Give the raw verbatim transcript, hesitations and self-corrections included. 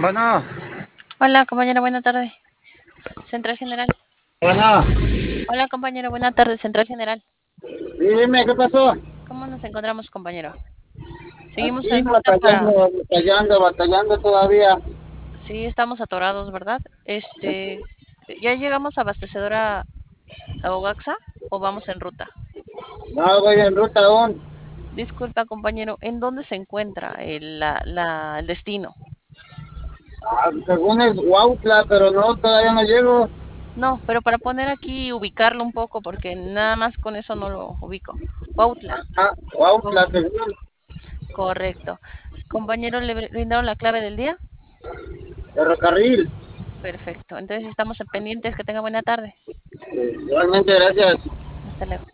Bueno, Hola, compañero, buena tarde. Central General. bueno, Hola, compañero, buena tarde, Central General. sí, dime, ¿qué pasó? ¿Cómo nos encontramos, compañero? Seguimos Aquí en ruta batallando, para... batallando, batallando todavía. Sí, estamos atorados, ¿verdad? Este, ¿ya llegamos a abastecedora a Ogaxa o vamos en ruta? No voy en ruta aún. Disculpa, compañero, ¿en dónde se encuentra el, la, la- el destino? Ah, según es Huautla, pero no, todavía no llego. No, pero para poner aquí, ubicarlo un poco, porque nada más con eso no lo ubico. Huautla. Ah, Co- Huautla, según. correcto. Compañero, ¿le brindaron la clave del día? Ferrocarril. Perfecto. Entonces estamos pendientes. Que tenga buena tarde. Eh, igualmente, gracias. Hasta luego.